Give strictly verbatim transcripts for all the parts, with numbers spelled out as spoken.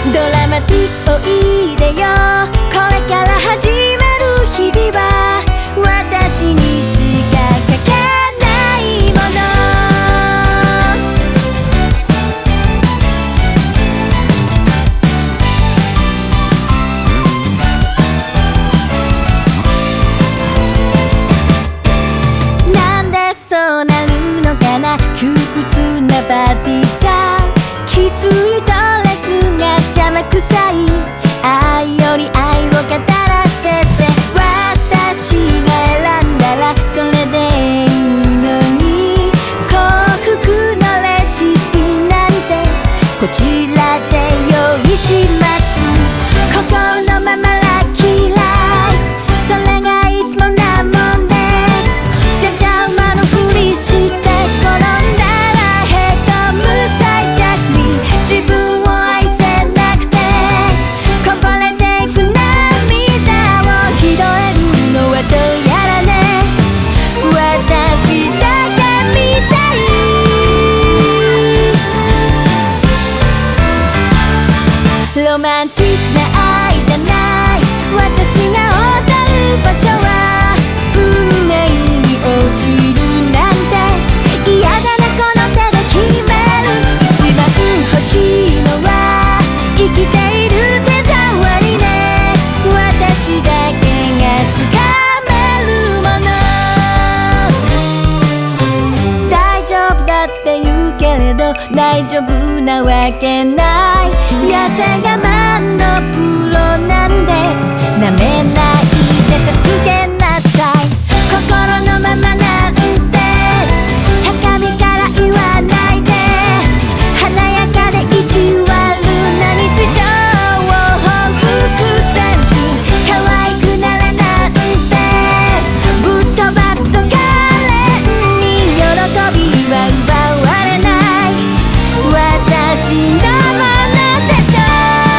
ドラマティックおいでよ、これから始まる日々は私にしか書けないもの。なんでそうなるのかな、窮屈なパーティーじゃきついドレスが邪魔くさい、愛より愛を語らせて、私が選んだらそれでいいのに、幸福のレシピなんてこちらで用意します。心のままラッキーライフ、それがいつもなもんです。じゃじゃ馬のふりして転んだらへこむ最弱に、自分を愛せなくてこぼれていく涙を拾えるのはどうやらね、私だけみたい。ロマンティックな愛じゃない、私が踊る場所は運命に落ちるなんて嫌だな、この手で決める。一番欲しいのは生きている手触りね、私だけが掴めるもの。大丈夫だって言うけれど大丈夫なわけない、痩せ我慢のプロなんです。なめないで助けなさい、心のままなんて高みから言わないで、華やかで意地悪な日常を報復前進、可愛くなれなんてぶっ飛ばすぞ可憐に、喜びは奪われない私のものでしょ。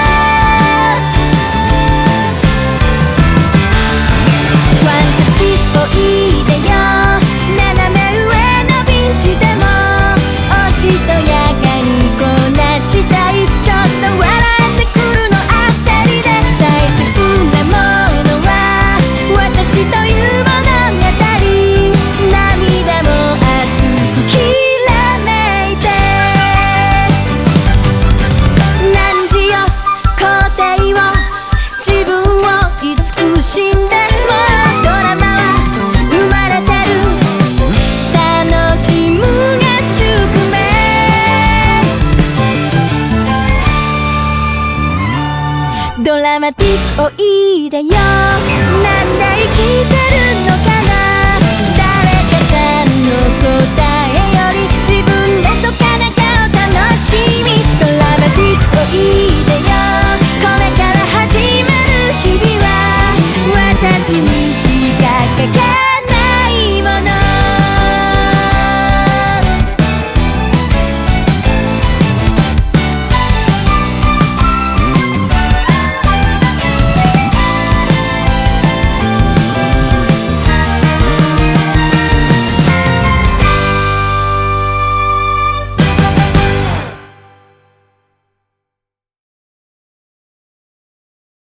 ファンタスティックおいでよ、斜め上のピンチでもおしとやかにこなしたい、ちょっと笑えてくるの焦りで、大切なものは私という物語、涙も熱くきらめいて、何時よ肯定を自分を慈しんでも、ドラマは生まれてる、楽しむが宿命。ドラマティックおいでよ、なんで生きてるのかな、